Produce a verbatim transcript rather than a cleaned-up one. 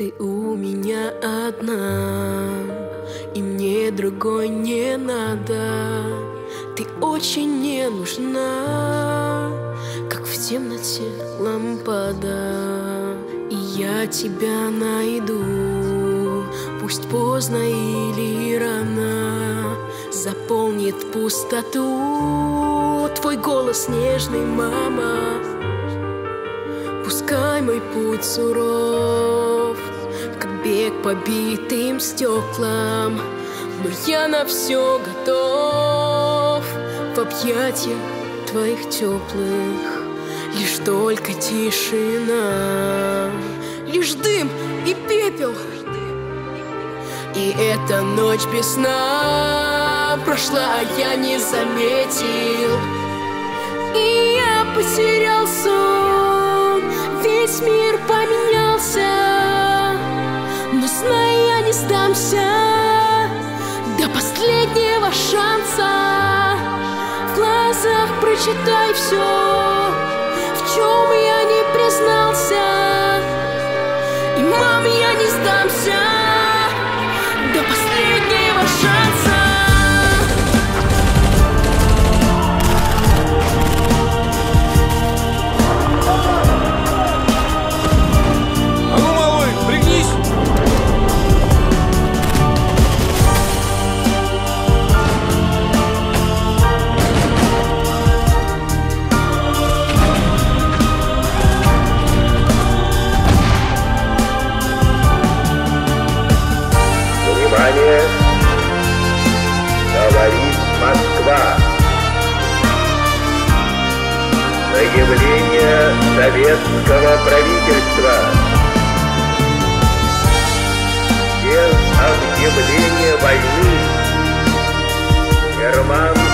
Ты у меня одна, и мне другой не надо. Ты очень не нужна, как в темноте лампада. И я тебя найду, пусть поздно или рано. Заполнит пустоту твой голос нежный, мама. Пускай мой путь суров, как бег по битым стеклам, но я на все готов в объятиях твоих теплых. Лишь только тишина, лишь дым и пепел. И эта ночь без сна прошла, а я не заметил. И я потерял сон, весь мир поменялся, но знай, я не сдамся до последнего шанса. В глазах прочитай все, в чем я не признался. И, мам, я не сдамся до последнего шанса. А ну, малой, пригнись! Внимание! Говорит Москва. Заявление советского правительства. Без объявления войны Герман